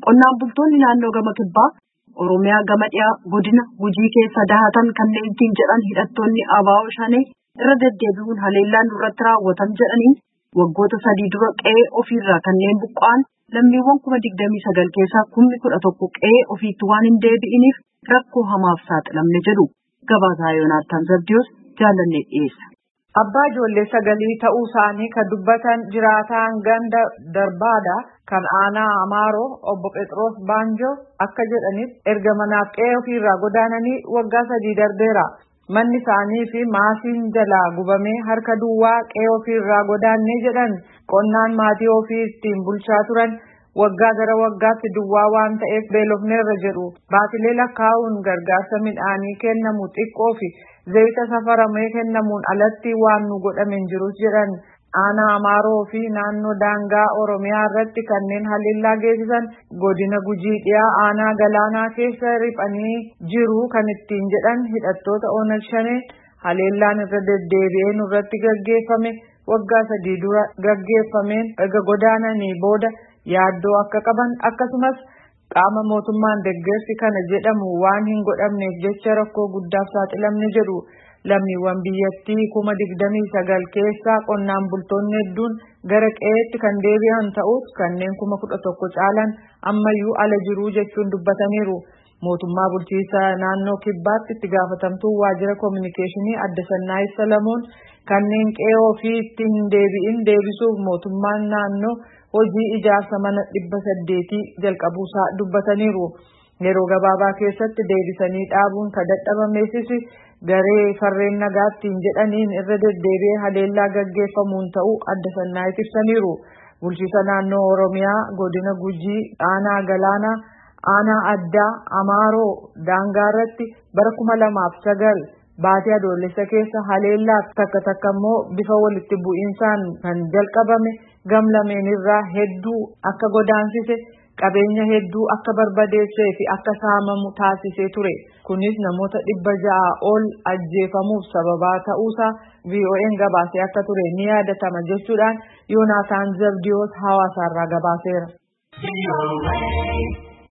Qonnaan bultoonni naannoo gama kibbaa Oromiyaa gama dhiyaa godina Gujii keessa dahatan kanneen ittiin jedhan hidhattoonni ABO Shanee irra deddeebi'uun haleellaan irratti raawwatan jedhanii waggoota 3 dura qe'ee ofiirraa kanneen buqqa'an lammiiwwan 29 keessaa 11,000 qe'ee ofiitti waan hin deebi'iniif rakkoo hamaaf saaxilamne jedhu. Gabaasaa Yoonaattaan Zabdiyoos jaalannee dhiyeessa. Abbaa ijoollee 9 ta'uu isaanii kan dubbatan jiraataan ganda Darbaada kan aanaa Amaaroo obbo Phexros Baanjoo akka jedhanitti erga manaaf qe'ee ofiirraa godaananii waggaa 3 darbeera. Manni isaanii fi maasiin jalaa gubamee harka duwwaa qe'ee ofiirraa godaannee jedhan qonnaan maatii ofii ittiin bulchaa turan waggaa gara waggaatti duwwaa waan ta'eef beelofneerra jedhu. Baatilee lakkaa'uun gargaarsa midhaanii kennamu xiqqoo fi zayita safaramee kennamuun alatti waan nu godhame hin jirus jedhan. Aanaa Amaaroo fi naannoo daangaa Oromiyaa irratti kanneen haleellaa geessisan godina Gujii dhiyaa aanaa Galaanaa keessa riphanii jiru kan ittiin jedhan hidhattoota Onag Shanee haleellaan irra deddeebi'ee nurratti gaggeeffame waggaa 3 dura gaggeeffameen erga godaananii booda yaaddoo akka qaban akkasumas qaama mootummaan deeggarsi kana jedhamu waan hin godhamneef jecha rakkoo guddaaf saaxilamne jedhu. Lammiiwwan biyyattii 29,000 keessaa qonnaan bultoonni hedduun gara qe'eetti kan deebi'an ta'us kanneen 11,000 caalan ammayyuu ala jiruu jechuun dubbataniiru. Mootummaa bulchiinsa naannoo kibbaatti itti gaafatamtuu waajjira koominikeeshinii Adda Sannaayii Salamoon kanneen qe'ee ofiitti hin deebi'in deebisuuf mootummaan naannoo hojii ijaarsa mana 800 jalqabuusaa dubbataniiru. Yeroo gabaabaa keessatti deebisanii dhaabuun kan dadhabameessis garee farreen nagaattiin jedhaniin irra deddeebi'ee haleellaa gaggeeffamuun ta'uu Adda Sannaayii ibsaniiru. Bulchiinsa naannoo Oromiyaa godina Gujii aanaa Galaanaa aanaa addaa Amaaroo daangaa irratti bara 2009 baatii adoolessa keessa haleellaa takka immoo bifa walitti bu'iinsaan kan jalqabame gamlameen irraa hedduu akka godaansise qabeenya hedduu akka barbadeessee fi akka saamamu taasisee ture. Kunis namoota 600 ol ajjeefamuuf sababaa ta'uusaa VOA'n gabaasee akka ture ni yaadatama jechuudhaan Yoonaataan Zabdiyoos hawaasaarraa gabaaseera.